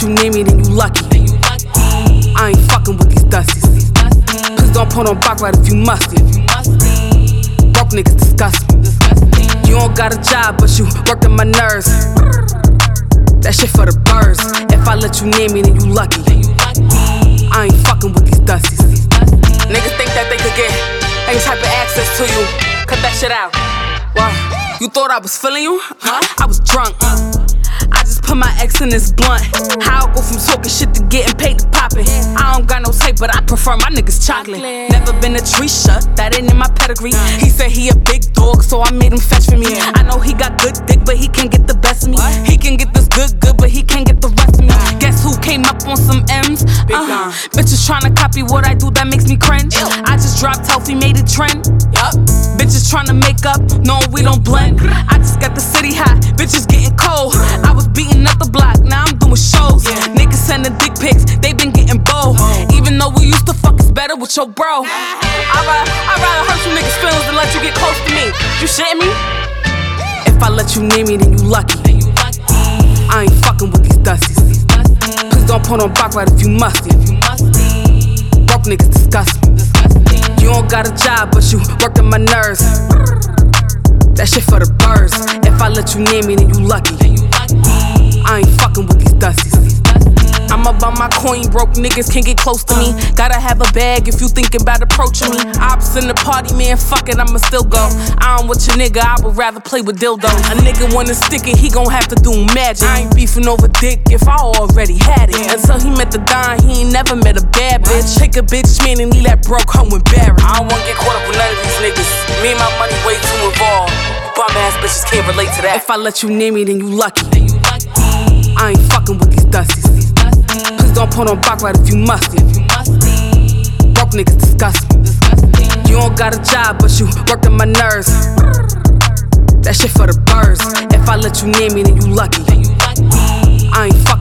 you near me, then you lucky. I ain't fucking with these dusties. Please don't put on back right if you musty. Broke niggas disgust me. You don't got a job, but you working my nerves. That shit for the birds. If I let you near me, then you lucky. I ain't fucking with these dusties. Niggas think that they could get any type of access to you. Cut that shit out. What? You thought I was feeling you? I was drunk. I just put my ex in this blunt. How I go from talking shit to getting paid to poppin'. I don't got no tape, but I prefer my niggas chocolate. Never been a tree shut, that ain't in my pedigree. He said he a big dog, so I made him fetch for me. I know he got good dick, but he can't get the best of me. He can get this good, but he can't get the rest of me. Guess who came up on some M's? Bitches tryna copy what I do, that makes me cringe. I just dropped healthy, made it trend. Bitches tryna make up, no, we don't blend. I just got the city hot, bitches getting cold. I was beating up the block, now I'm doing shows. Niggas sending dick pics, they been getting bold. Even though we used to fuck, it's better with your bro. I'd rather hurt you niggas' feelings than let you get close to me. You shitting me? If I let you near me, then you lucky. I ain't fucking with these dusties. Please don't put on back right if you musty. Broke niggas disgust me. You don't got a job, but you working my nerves. That shit for the birds. If I let you near me, then you lucky. I ain't fucking with these dusties. I'm about my coin, broke niggas can't get close to me. Gotta have a bag if you thinking about approaching me. Ops in the party, man, fuck it, I'ma still go. I don't with your nigga, I would rather play with dildo. A nigga wanna stick it, he gon' have to do magic. I ain't beefing over dick if I already had it. Until he met the Don, he ain't never met a bad bitch. Take a bitch man and leave that broke home embarrassed. I don't wanna get caught up with none of these niggas. Me and my money way too involved. Bum ass bitches can't relate to that. If I let you near me, then you lucky. I ain't fucking with these dusties. Please don't put on back right if you musty. Broke niggas disgust me. You don't got a job, but you working my nerves. That shit for the birds. If I let you near me, then you lucky. I ain't fucking